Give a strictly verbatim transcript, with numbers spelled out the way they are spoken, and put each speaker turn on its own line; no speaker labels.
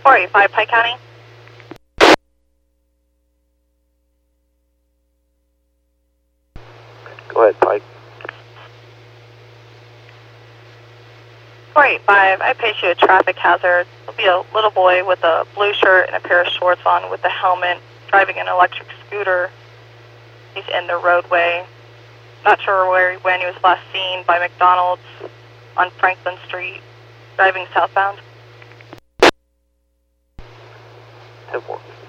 four eighty-five, Pike County.
Go ahead, Pike.
four eighty-five, I paid you a traffic hazard. There'll be a little boy with a blue shirt and a pair of shorts on with a helmet, driving an electric scooter. He's in the roadway. Not sure where he went. He was last seen by McDonald's on Franklin Street, driving southbound.
ten one.